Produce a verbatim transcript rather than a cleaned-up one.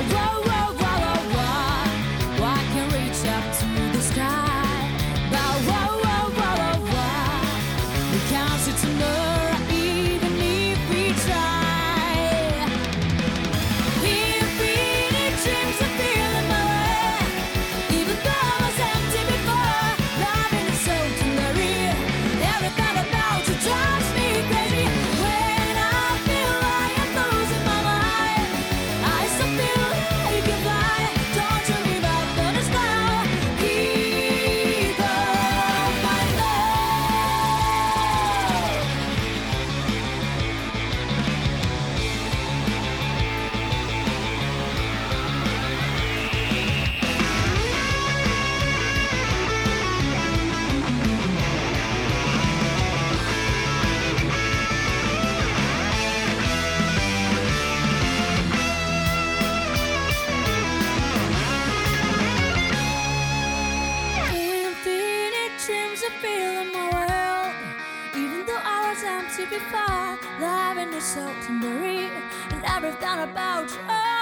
whoa, whoa, whoa, whoa, whoa. Well, I can reach up to the sky. But whoa, whoa, whoa, whoa, whoa. We can't see tomorrow even if we try. Infinite dreams are filling my way. Even though I was empty before, loving is so temporary. Everything about you drives me crazy. When I feel like I'm losing my mind, I still feel like you fly. Don't you leave up on the sky. Keep on my love. Infinite dreams are filling my world. Even though I was empty before, loving is so temporary, and everything about you.